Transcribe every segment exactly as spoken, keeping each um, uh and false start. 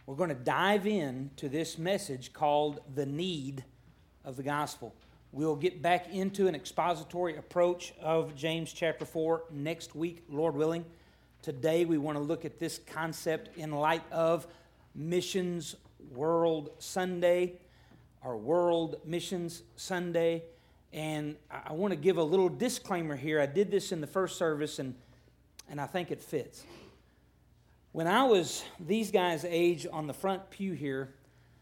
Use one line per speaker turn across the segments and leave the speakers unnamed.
We're going to dive into this message called The Need of the Gospel. We'll get back into an expository approach of James chapter four next week, Lord willing. Today we want to look at this concept in light of Missions World Sunday, our World Missions Sunday. And I want to give a little disclaimer here. I did this in the first service, and, and I think it fits. When I was these guys' age on the front pew here,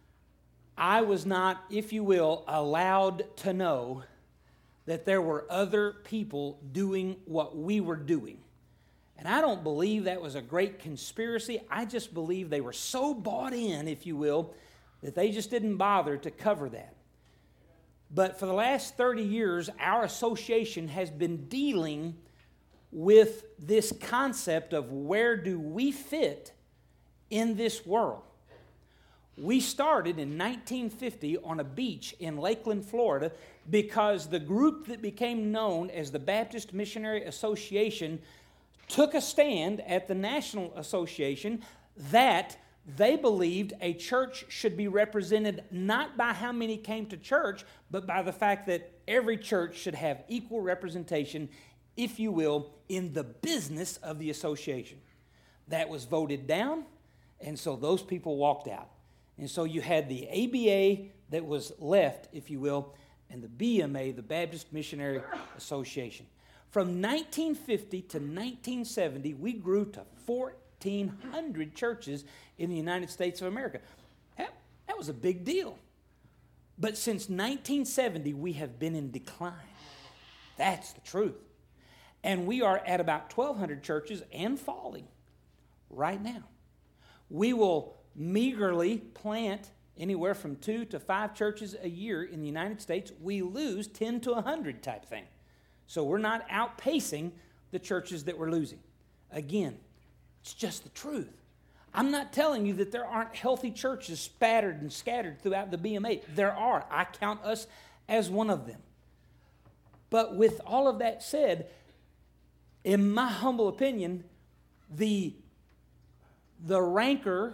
I was not, if you will, allowed to know that there were other people doing what we were doing. And I don't believe that was a great conspiracy. I just believe they were so bought in, if you will, that they just didn't bother to cover that. But for the last thirty years, our association has been dealing with this concept of where do we fit in this world. We started in nineteen fifty on a beach in Lakeland, Florida, because the group that became known as the Baptist Missionary Association took a stand at the National Association that they believed a church should be represented not by how many came to church, but by the fact that every church should have equal representation, if you will, in the business of the association. That was voted down, and so those people walked out. And so you had the A B A that was left, if you will, and the B M A, the Baptist Missionary Association. From nineteen fifty to nineteen seventy, we grew to fourteen hundred churches in the United States of America. That, that was a big deal. But since nineteen seventy, we have been in decline. That's the truth. And we are at about twelve hundred churches and falling right now. We will meagerly plant anywhere from two to five churches a year in the United States. We lose ten to one hundred type thing. So we're not outpacing the churches that we're losing. Again, it's just the truth. I'm not telling you that there aren't healthy churches spattered and scattered throughout the B M A. There are. I count us as one of them. But with all of that said, in my humble opinion, the, the rancor,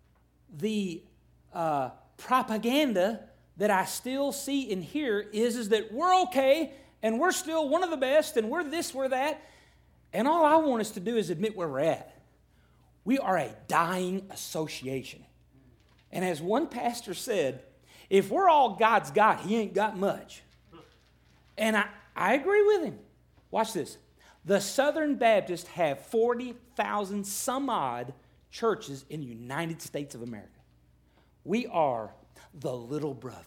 the uh, propaganda that I still see and hear is, is that we're okay and we're still one of the best and we're this, we're that. And all I want us to do is admit where we're at. We are a dying association. And as one pastor said, if we're all God's got, he ain't got much. And I, I agree with him. Watch this. The Southern Baptists have forty thousand some odd churches in the United States of America. We are the little brother.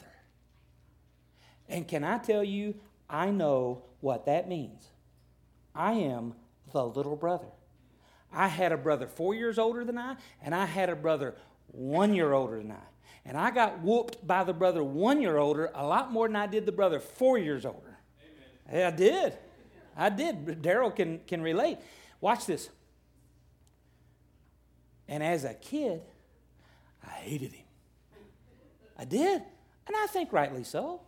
And can I tell you, I know what that means. I am the little brother. I had a brother four years older than I, and I had a brother one year older than I. And I got whooped by the brother one year older a lot more than I did the brother four years older. Amen. I did. I did. Daryl can, can relate. Watch this. And as a kid, I hated him. I did. And I think rightly so.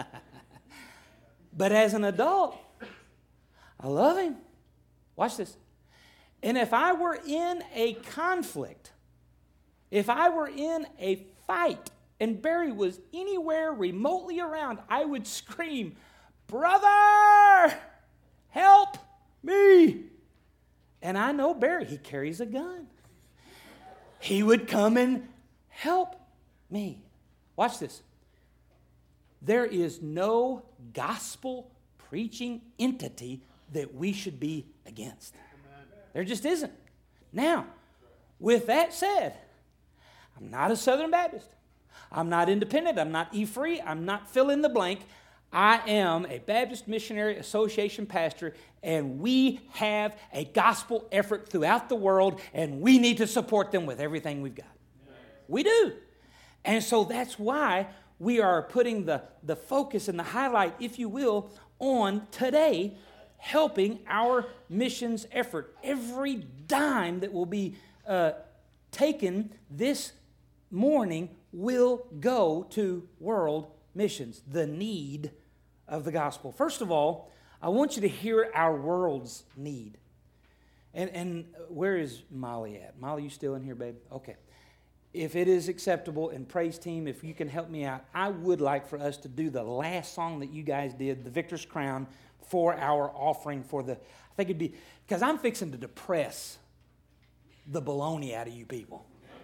But as an adult, I love him. Watch this. And if I were in a conflict, if I were in a fight, and Barry was anywhere remotely around, I would scream, "Brother, help me!" And I know Barry, he carries a gun. He would come and help me. Watch this. There is no gospel preaching entity that we should be against. There just isn't. Now, with that said, I'm not a Southern Baptist. I'm not independent. I'm not E-free. I'm not fill in the blank. I am a Baptist Missionary Association pastor, and we have a gospel effort throughout the world, and we need to support them with everything we've got. We do. And so that's why we are putting the, the focus and the highlight, if you will, on today, helping our missions effort. Every dime that will be uh, taken this morning will go to world missions, the need of the gospel. First of all, I want you to hear our world's need. And, and where is Molly at? Molly, you still in here, babe? Okay. if it is acceptable, and praise team, if you can help me out, I would like for us to do the last song that you guys did, the Victor's Crown, for our offering for the, I think it'd be, because I'm fixing to depress the baloney out of you people.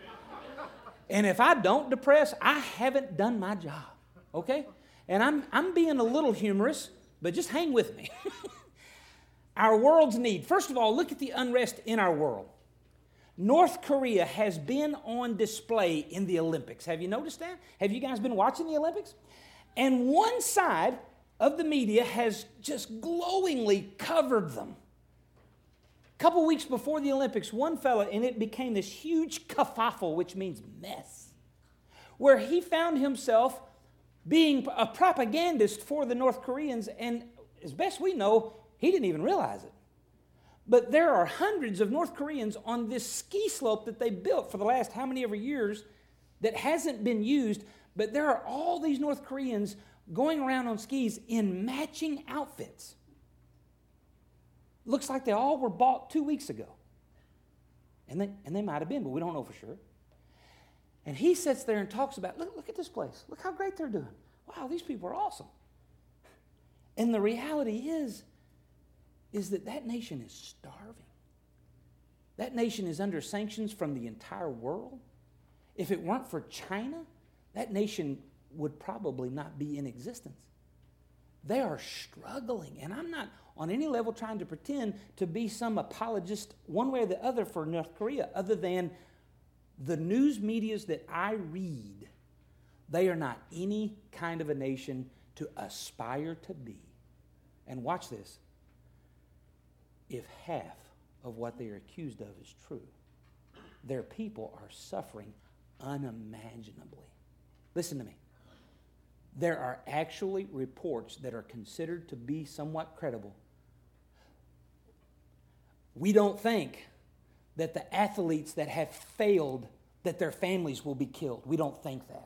And if I don't depress, I haven't done my job, okay? And I'm I'm being a little humorous, but just hang with me. Our world's need. First of all, look at the unrest in our world. North Korea has been on display in the Olympics. Have you noticed that? Have you guys been watching the Olympics? And one side of the media has just glowingly covered them. A couple weeks before the Olympics, one fella, and it became this huge kerfuffle, which means mess, where he found himself being a propagandist for the North Koreans, and as best we know, he didn't even realize it. But there are hundreds of North Koreans on this ski slope that they built for the last how many ever years that hasn't been used, but there are all these North Koreans going around on skis in matching outfits. Looks like they all were bought two weeks ago. And they, and they might have been, but we don't know for sure. And he sits there and talks about, look, look at this place. Look how great they're doing. Wow, these people are awesome. And the reality is, is that that nation is starving. That nation is under sanctions from the entire world. If it weren't for China, that nation would probably not be in existence. They are struggling, and I'm not on any level trying to pretend to be some apologist one way or the other for North Korea, other than the news medias that I read, they are not any kind of a nation to aspire to be. And watch this. If half of what they are accused of is true, their people are suffering unimaginably. Listen to me. There are actually reports that are considered to be somewhat credible. We don't think that the athletes that have failed, that their families will be killed. We don't think that.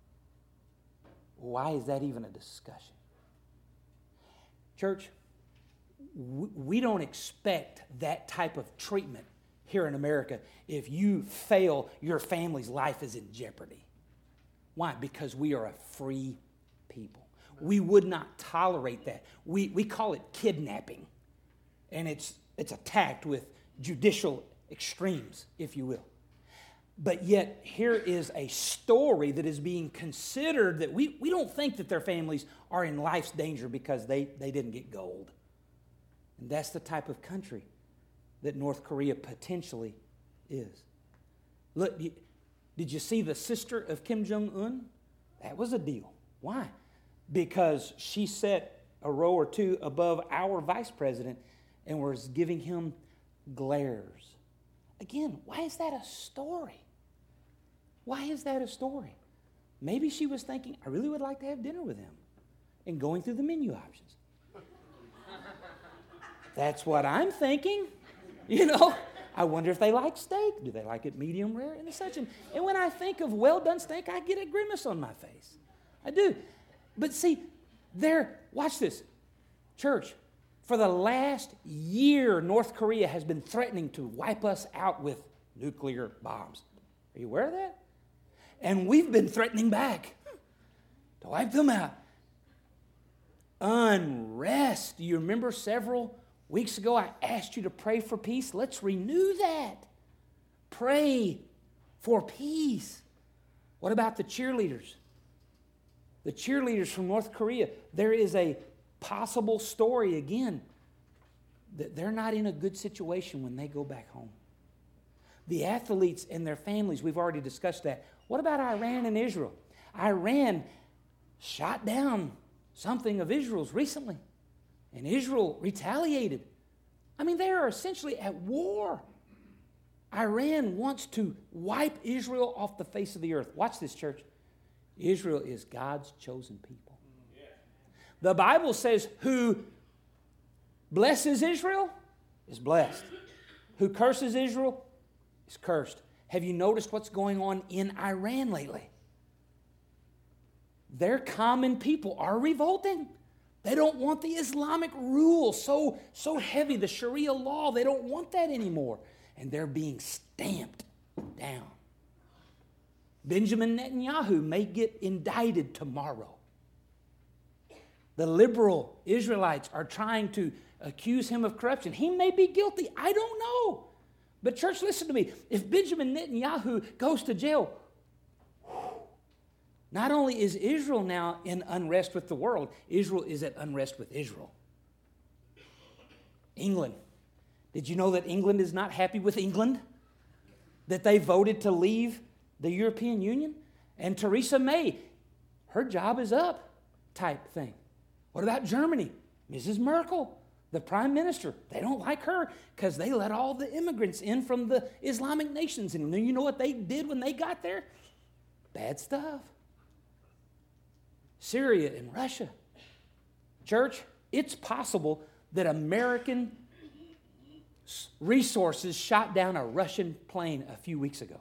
Why is that even a discussion? Church, we don't expect that type of treatment here in America. If you fail, your family's life is in jeopardy. Why? Because we are a free people. We would not tolerate that. We, we call it kidnapping. And it's, it's attacked with judicial extremes, if you will. But yet, here is a story that is being considered that we, we don't think that their families are in life's danger because they, they didn't get gold. And that's the type of country that North Korea potentially is. Look, did you see the sister of Kim Jong-un? That was a deal. Why? Because she sat a row or two above our vice president and was giving him glares. Again, why is that a story? Why is that a story? Maybe she was thinking, I really would like to have dinner with him, and going through the menu options. That's what I'm thinking. You know, I wonder if they like steak. Do they like it medium rare and such? And, and when I think of well-done steak, I get a grimace on my face. I do. But see, there, watch this. Church, for the last year, North Korea has been threatening to wipe us out with nuclear bombs. Are you aware of that? And we've been threatening back to wipe them out. Unrest. Do you remember several weeks ago I asked you to pray for peace? Let's renew that. Pray for peace. What about the cheerleaders? The cheerleaders from North Korea. There is a possible story again that they're not in a good situation when they go back home. The athletes and their families, we've already discussed that. What about Iran and Israel? Iran shot down something of Israel's recently, and Israel retaliated. I mean, they are essentially at war. Iran wants to wipe Israel off the face of the earth. Watch this, church. Israel is God's chosen people. The Bible says, who blesses Israel is blessed. Who curses Israel is cursed. Have you noticed what's going on in Iran lately? Their common people are revolting. They don't want the Islamic rule so, so heavy, the Sharia law. They don't want that anymore. And they're being stamped down. Benjamin Netanyahu may get indicted tomorrow. The liberal Israelites are trying to accuse him of corruption. He may be guilty. I don't know. But church, listen to me. If Benjamin Netanyahu goes to jail, not only is Israel now in unrest with the world, Israel is at unrest with Israel. England. Did you know that England is not happy with England? That they voted to leave the European Union? And Theresa May, her job is up type thing. What about Germany? Missus Merkel, the prime minister. They don't like her because they let all the immigrants in from the Islamic nations. And you know what they did when they got there? Bad stuff. Syria and Russia. Church, it's possible that American resources shot down a Russian plane a few weeks ago.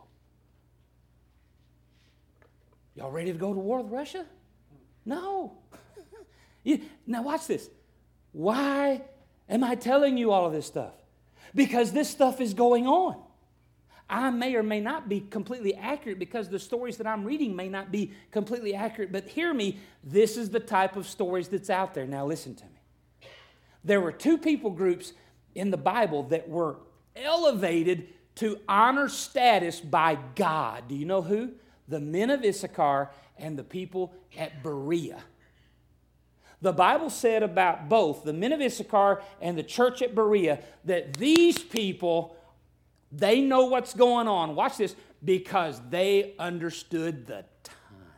Y'all ready to go to war with Russia? No. You, now watch this. Why am I telling you all of this stuff? Because this stuff is going on. I may or may not be completely accurate because the stories that I'm reading may not be completely accurate. But hear me, this is the type of stories that's out there. Now listen to me. There were two people groups in the Bible that were elevated to honor status by God. Do you know who? The men of Issachar and the people at Berea. The Bible said about both the men of Issachar and the church at Berea that these people, they know what's going on. Watch this. Because they understood the time.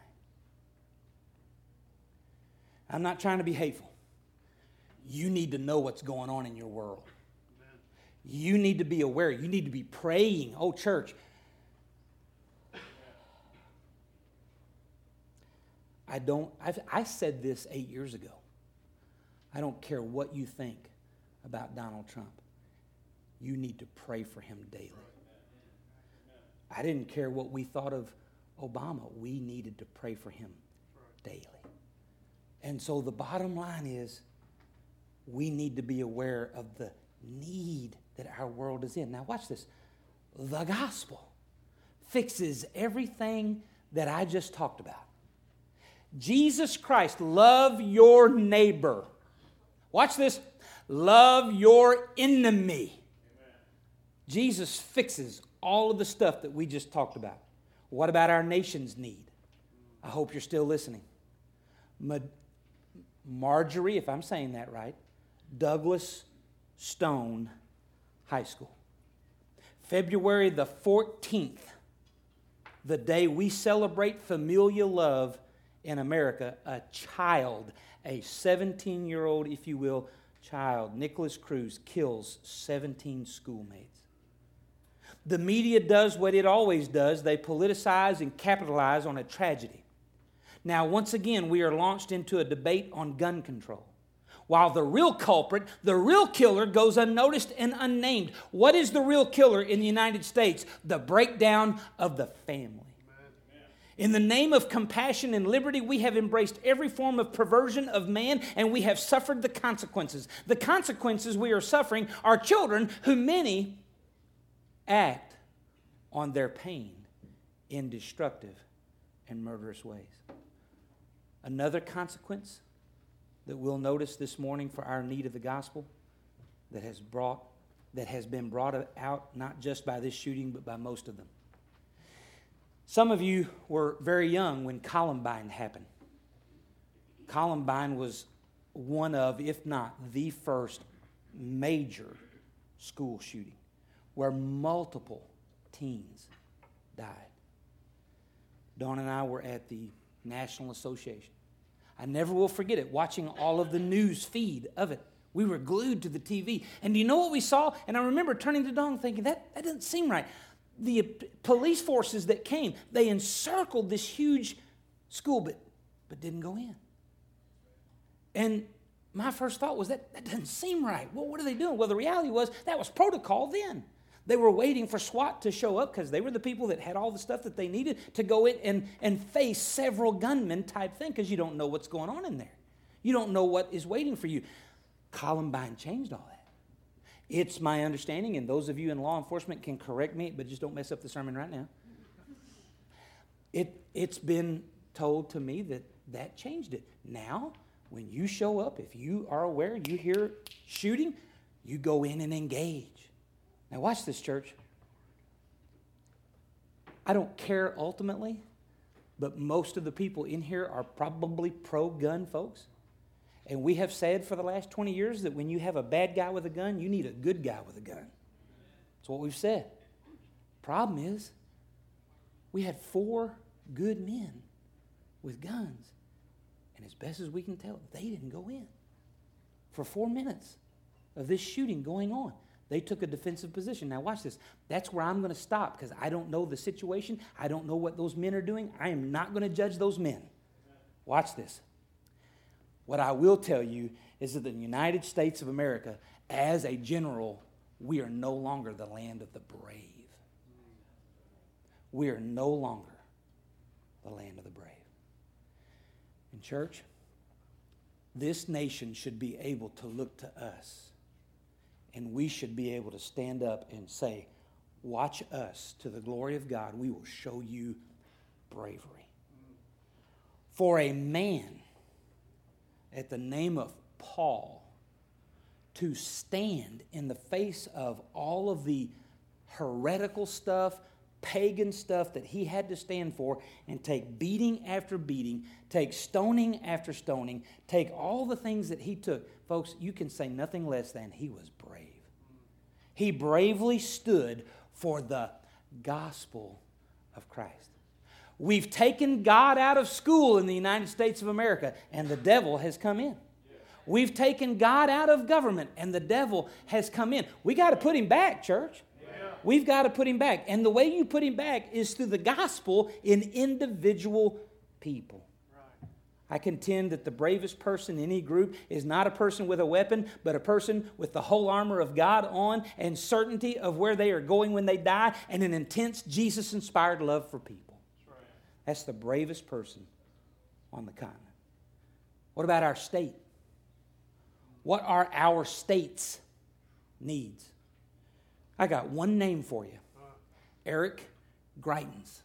I'm not trying to be hateful. You need to know what's going on in your world. You need to be aware. You need to be praying. Oh, church. I don't, I've, I said this eight years ago. I don't care what you think about Donald Trump. You need to pray for him daily. I didn't care what we thought of Obama. We needed to pray for him daily. And so the bottom line is we need to be aware of the need that our world is in. Now watch this. The gospel fixes everything that I just talked about. Jesus Christ, love your neighbor. Watch this. Love your enemy. Amen. Jesus fixes all of the stuff that we just talked about. What about our nation's need? I hope you're still listening. Ma- Marjorie, if I'm saying that right, Douglas Stone High School. February the fourteenth, the day we celebrate familial love in America, a child, a seventeen-year-old, if you will, child, Nicholas Cruz, kills seventeen schoolmates. The media does what it always does. They politicize and capitalize on a tragedy. Now, once again, we are launched into a debate on gun control. While the real culprit, the real killer, goes unnoticed and unnamed. What is the real killer in the United States? The breakdown of the family. In the name of compassion and liberty, we have embraced every form of perversion of man, and we have suffered the consequences. The consequences we are suffering are children who many act on their pain in destructive and murderous ways. Another consequence that we'll notice this morning for our need of the gospel that has brought that has been brought out not just by this shooting but by most of them. Some of you were very young when Columbine happened. Columbine was one of, if not the first, major school shooting where multiple teens died. Dawn and I were at the National Association. I never will forget it, watching all of the news feed of it. We were glued to the T V. And do you know what we saw? And I remember turning to Dawn thinking, that, that doesn't seem right. The police forces that came, they encircled this huge school, but, but didn't go in. And my first thought was, that, that doesn't seem right. Well, what are they doing? Well, the reality was that was protocol then. They were waiting for SWAT to show up because they were the people that had all the stuff that they needed to go in and, and face several gunmen type thing because you don't know what's going on in there. You don't know what is waiting for you. Columbine changed all that. It's my understanding, and those of you in law enforcement can correct me, but just don't mess up the sermon right now. it, it's been told to me that that changed it. Now, when you show up, if you are aware, you hear shooting, you go in and engage. Now watch this, church. I don't care ultimately, but most of the people in here are probably pro-gun folks. And we have said for the last twenty years that when you have a bad guy with a gun, you need a good guy with a gun. That's what we've said. Problem is, we had four good men with guns. And as best as we can tell, they didn't go in. For four minutes of this shooting going on, they took a defensive position. Now watch this. That's where I'm going to stop because I don't know the situation. I don't know what those men are doing. I am not going to judge those men. Watch this. What I will tell you is that the United States of America, as a general, we are no longer the land of the brave. We are no longer the land of the brave. In church, this nation should be able to look to us, and we should be able to stand up and say, watch us to the glory of God. We will show you bravery. For a man at the name of Paul to stand in the face of all of the heretical stuff, pagan stuff that he had to stand for and take beating after beating, take stoning after stoning, take all the things that he took. Folks, you can say nothing less than he was brave. He bravely stood for the gospel of Christ. We've taken God out of school in the United States of America, and the devil has come in. We've taken God out of government, and the devil has come in. We got to put him back, church. We've got to put him back. And the way you put him back is through the gospel in individual people. Right. I contend that the bravest person in any group is not a person with a weapon, but a person with the whole armor of God on and certainty of where they are going when they die and an intense Jesus-inspired love for people. That's right. That's the bravest person on the continent. What about our state? What are our state's needs? I got one name for you. Eric Greitens.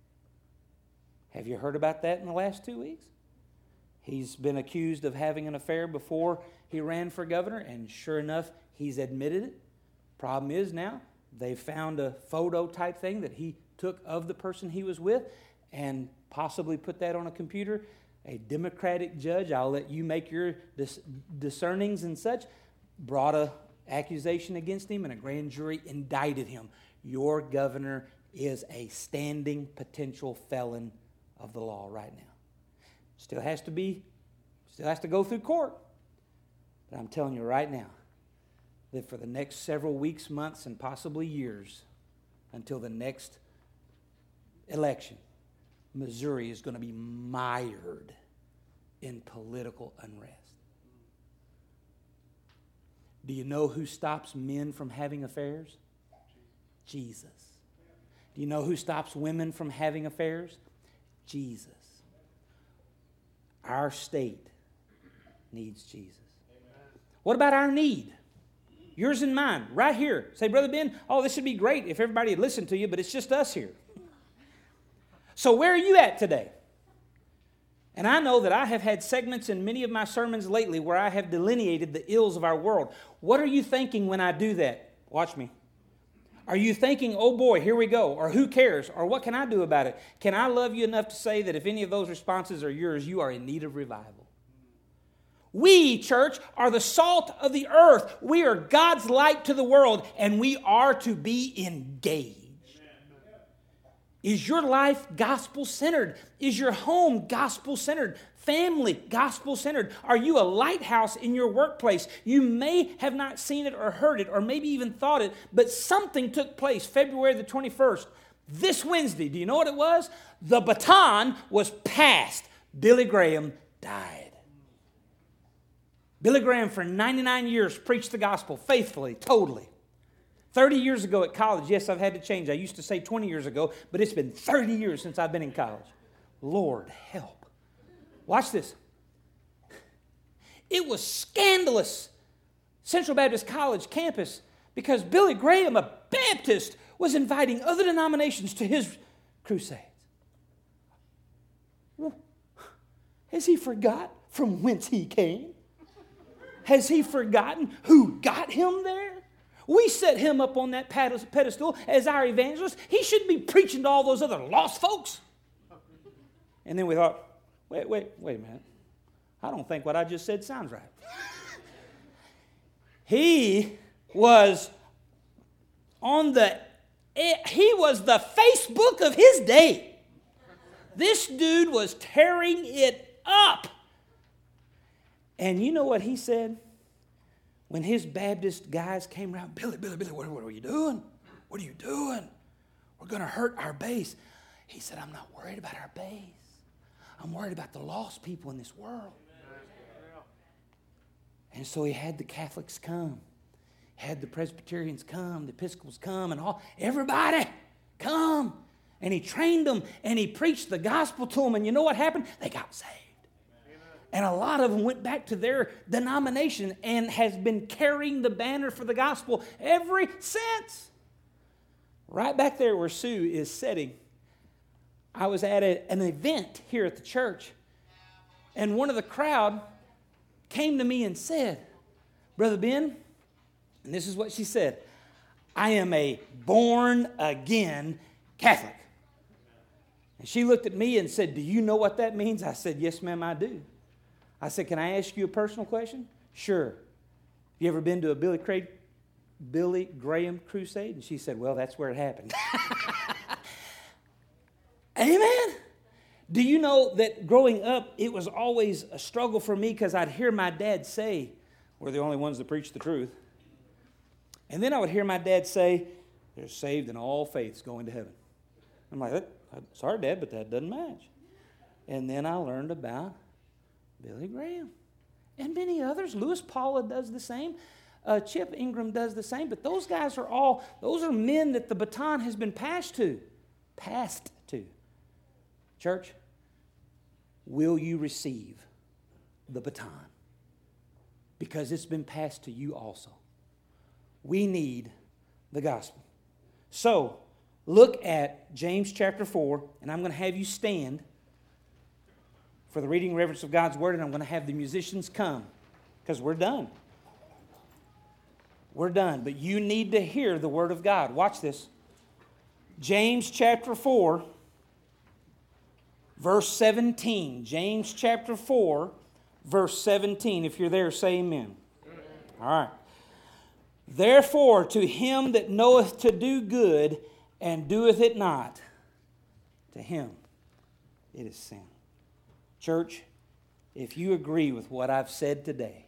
Have you heard about that in the last two weeks? He's been accused of having an affair before he ran for governor, and sure enough, he's admitted it. Problem is now, they found a photo type thing that he took of the person he was with and possibly put that on a computer. A Democratic judge, I'll let you make your dis- discernings and such, brought a accusation against him, and a grand jury indicted him. Your governor is a standing potential felon of the law right now. Still has to be, still has to go through court. But I'm telling you right now that for the next several weeks, months, and possibly years, until the next election, Missouri is going to be mired in political unrest. Do you know who stops men from having affairs? Jesus. Do you know who stops women from having affairs? Jesus. Our state needs Jesus. Amen. What about our need? Yours and mine, right here. Say, Brother Ben, oh, this would be great if everybody had listened to you, but it's just us here. So where are you at today? And I know that I have had segments in many of my sermons lately where I have delineated the ills of our world. What are you thinking when I do that? Watch me. Are you thinking, oh boy, here we go, or who cares, or what can I do about it? Can I love you enough to say that if any of those responses are yours, you are in need of revival? We, church, are the salt of the earth. We are God's light to the world, and we are to be engaged. Is your life gospel-centered? Is your home gospel-centered? Family gospel-centered? Are you a lighthouse in your workplace? You may have not seen it or heard it or maybe even thought it, but something took place February the twenty-first. This Wednesday, do you know what it was? The baton was passed. Billy Graham died. Billy Graham for ninety-nine years preached the gospel faithfully, totally. thirty years ago at college, yes, I've had to change. I used to say twenty years ago, but it's been thirty years since I've been in college. Lord, help. Watch this. It was scandalous, Central Baptist College campus, because Billy Graham, a Baptist, was inviting other denominations to his crusades. Has he forgot from whence he came? Has he forgotten who got him there? We set him up on that pedestal as our evangelist. He shouldn't be preaching to all those other lost folks. And then we thought, wait, wait, wait a minute. I don't think what I just said sounds right. He was on the, he was the Facebook of his day. This dude was tearing it up. And you know what he said? When his Baptist guys came around, Billy, Billy, Billy, what, what are you doing? What are you doing? We're going to hurt our base. He said, I'm not worried about our base. I'm worried about the lost people in this world. And so he had the Catholics come, had the Presbyterians come, the Episcopals come, and all everybody come. And he trained them, and he preached the gospel to them. And you know what happened? They got saved. And a lot of them went back to their denomination and has been carrying the banner for the gospel ever since. Right back there where Sue is sitting, I was at a, an event here at the church, and one of the crowd came to me and said, Brother Ben, and this is what she said, I am a born-again Catholic. And she looked at me and said, do you know what that means? I said, yes, ma'am, I do. I said, can I ask you a personal question? Sure. You ever been to a Billy, Craig, Billy Graham crusade? And she said, well, that's where it happened. Amen. Do you know that growing up, it was always a struggle for me because I'd hear my dad say, we're the only ones that preach the truth. And then I would hear my dad say, they're saved in all faiths going to heaven. I'm like, sorry, Dad, but that doesn't match. And then I learned about Billy Graham and many others. Louis Paula does the same. Uh, Chip Ingram does the same. But those guys are all, those are men that the baton has been passed to. Passed to. Church, will you receive the baton? Because it's been passed to you also. We need the gospel. So, look at James chapter four, and I'm going to have you stand for the reading and reverence of God's word, and I'm going to have the musicians come, because we're done. We're done, but you need to hear the word of God. Watch this. James chapter four, verse seventeen. James chapter four, verse seventeen. If you're there, say amen. Amen. All right. Therefore, to him that knoweth to do good and doeth it not, to him it is sin. Church, if you agree with what I've said today,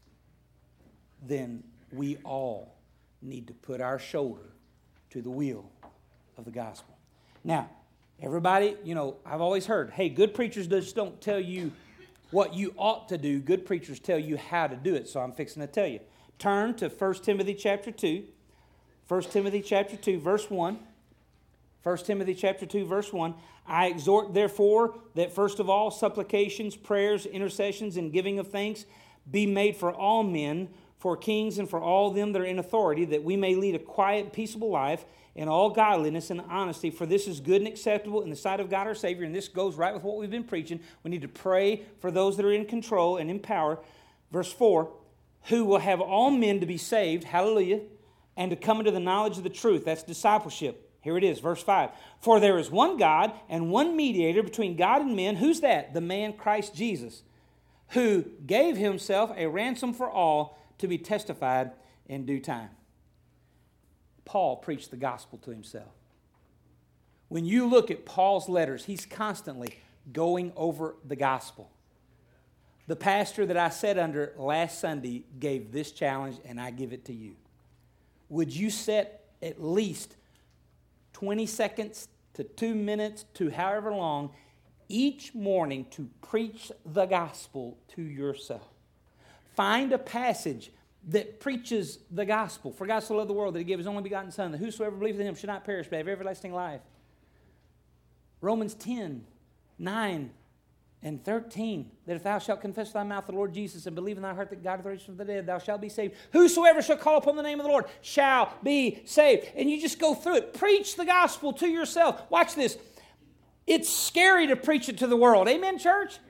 then we all need to put our shoulder to the wheel of the gospel. Now, everybody, you know, I've always heard, hey, good preachers just don't tell you what you ought to do. Good preachers tell you how to do it. So I'm fixing to tell you. Turn to First Timothy chapter two. First Timothy chapter two, verse one. First Timothy chapter two, verse one. I exhort, therefore, that first of all, supplications, prayers, intercessions, and giving of thanks be made for all men, for kings, and for all them that are in authority, that we may lead a quiet, peaceable life in all godliness and honesty. For this is good and acceptable in the sight of God our Savior. And this goes right with what we've been preaching. We need to pray for those that are in control and in power. Verse four. Who will have all men to be saved, hallelujah, and to come into the knowledge of the truth. That's discipleship. Here it is, verse five. For there is one God and one mediator between God and men. Who's that? The man Christ Jesus, who gave himself a ransom for all to be testified in due time. Paul preached the gospel to himself. When you look at Paul's letters, he's constantly going over the gospel. The pastor that I sat under last Sunday gave this challenge, and I give it to you. Would you set at least twenty seconds to two minutes to however long each morning to preach the gospel to yourself? Find a passage that preaches the gospel. For God so loved the world that he gave his only begotten Son, that whosoever believeth in him should not perish but have everlasting life. Romans ten, nine, and thirteen, that if thou shalt confess with thy mouth the Lord Jesus and believe in thy heart that God hath raised from the dead, thou shalt be saved. Whosoever shall call upon the name of the Lord shall be saved. And you just go through it. Preach the gospel to yourself. Watch this. It's scary to preach it to the world. Amen, church? Amen.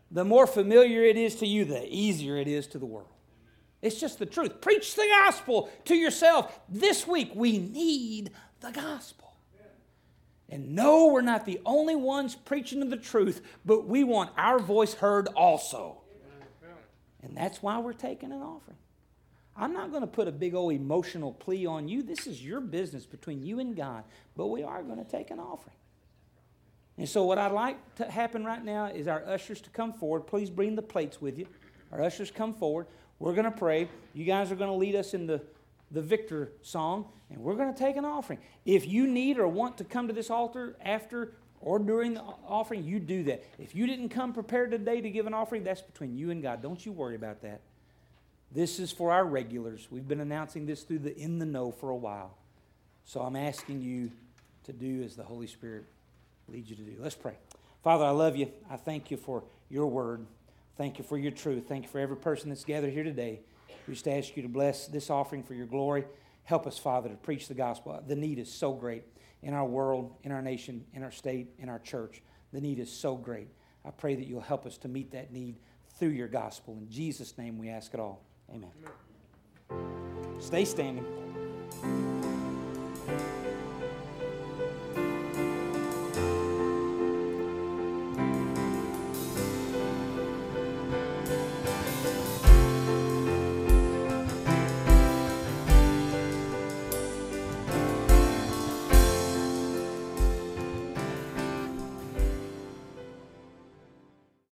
the more familiar it is to you, the easier it is to the world. It's just the truth. Preach the gospel to yourself. This week, we need the gospel. And no, we're not the only ones preaching the truth, but we want our voice heard also. And that's why we're taking an offering. I'm not going to put a big old emotional plea on you. This is your business between you and God. But we are going to take an offering. And so what I'd like to happen right now is our ushers to come forward. Please bring the plates with you. Our ushers come forward. We're going to pray. You guys are going to lead us in the, the victor song, and we're going to take an offering. If you need or want to come to this altar after or during the offering, you do that. If you didn't come prepared today to give an offering, that's between you and God. Don't you worry about that. This is for our regulars. We've been announcing this through the In the Know for a while. So I'm asking you to do as the Holy Spirit leads you to do. Let's pray. Father, I love you. I thank you for your word. Thank you for your truth. Thank you for every person that's gathered here today. We just ask you to bless this offering for your glory. Help us, Father, to preach the gospel. The need is so great in our world, in our nation, in our state, in our church. The need is so great. I pray that you'll help us to meet that need through your gospel. In Jesus' name we ask it all. Amen. Amen. Stay standing.